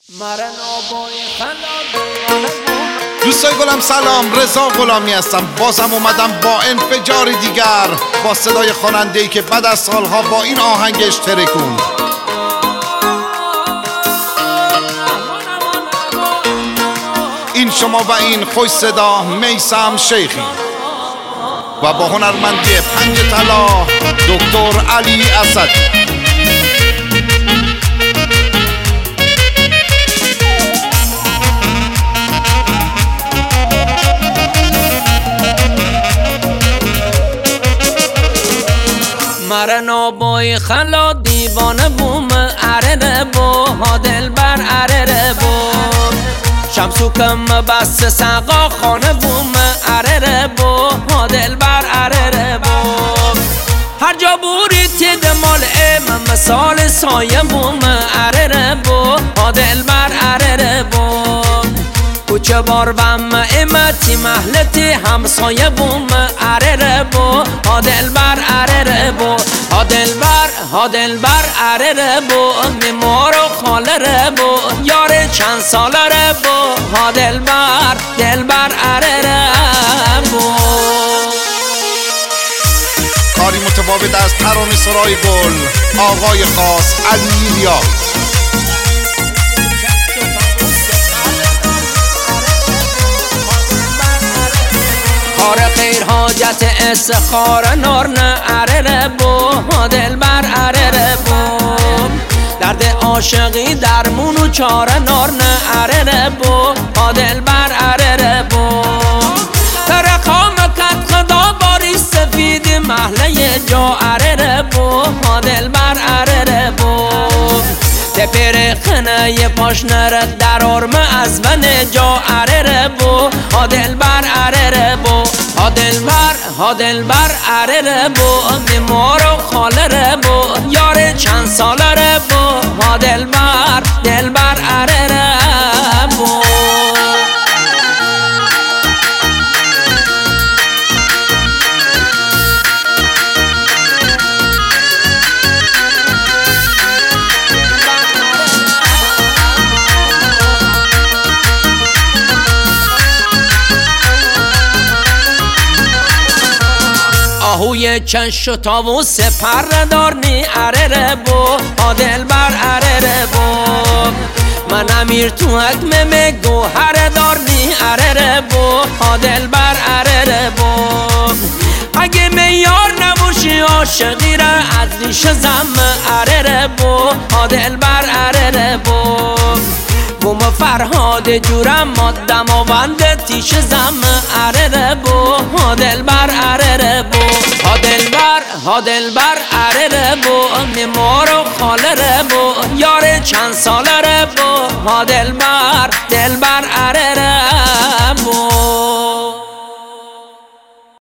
دوستای گلم سلام، رضا غلامی هستم. بازم اومدم با انفجاری دیگر، با صدای خواننده‌ای که بعد از سالها با این آهنگش ترکوند. این شما و این خوش صدا میثم شیخی و با هنرمندی پنج طلا دکتر علی اسدی. مرنا بای خلا دیوانه بوم اره بو ها دل بر اره بو شمسو کم بس سقا خانه بوم اره بو ها دل بر اره بو هر جا بوری تید مال ام مثال سایه بوم اره بو ها دل بر اره بو کوچه بار بم امتی محلتی همسایه بوم اره بو ها دل بر اره بو ها دل بر اره بو میمار و خاله بو یار چند ساله بو ها دل بر اره بو. کاری متفاوت از ترانه سرای گل آقای خاص علی یا کار خیر حاجت استخار نار نه اره بو ها دل بر اره بو درد عاشقی درمون و چاره نار نه اره بو ها دل بر اره بو ترقام کت خدا باری سفید محله جا اره بو ها دل بر اره بو تپر خنه پاش نرد در آرم از من جا اره بو ها دل بر اره بو ها دل بر اره بو میمار و خاله بو یار چند ساله بو ها دل بر اره بو. آهوی چش و تاووس پر دارنی اره بو ها دل بر اره بو من امیر تو حکم گوهر دارنی اره بو ها دل بر اره بو اگه میار نباشی عاشقی را از ریش زم اره بو ها دل بر اره بو بوم فرهاد جورم مادم آوند تیش زم اره بو ها دل بر اره بو ها دل بر اره بو میمار و خاله بو یار چند ساله بو ها دل بر اره بو.